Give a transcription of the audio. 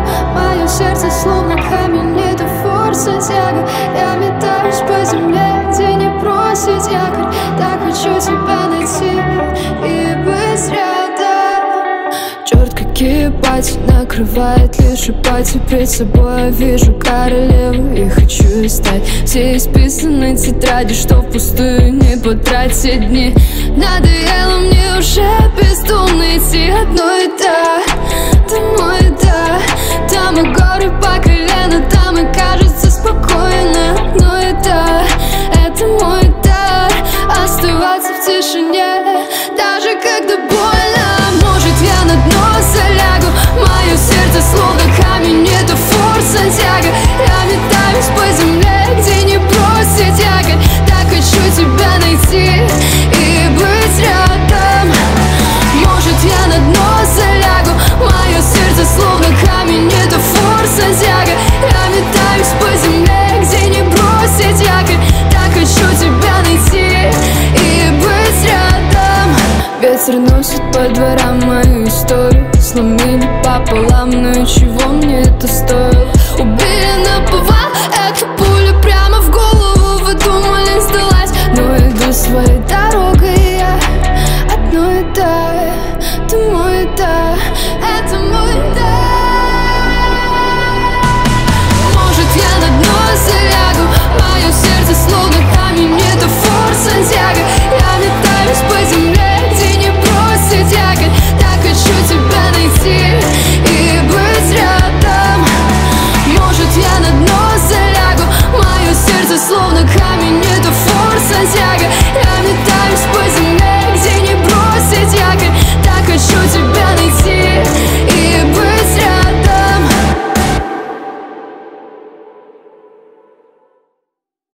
Мое сердце словно камень, это форса тяга. Я метаюсь по земле, где не бросить якорь. Так хочу тебя найти и быть рядом. Черт, какие пати, накрывает лишь апатия. Перед собой я вижу королеву и хочу стать. Все исписаны тетради, что впустую не потратить дни. Надоело мне уже бездумно идти одно и домой, да. Там и горы по колено, там и кажется спокойно. Одно и это мой дар. Оставаться в тишине, даже когда больно. Может, я на дно залягу. Мое сердце словно камень, это форса тяга. Я метаюсь по земле, где не бросить якорь. Так хочу тебя найти и быть рядом. Может, я на дно залягу. Мое сердце словно камень, это форса тяга. Я метаюсь по земле, где не бросить якорь. Так хочу тебя найти и быть рядом. Ветер носит по дворам мою историю. Сломили пополам, но и чего мне это стоило? Убили наповал, эту пулю прямо в голову. Вы думали, сдалась, но иду своей дорогой.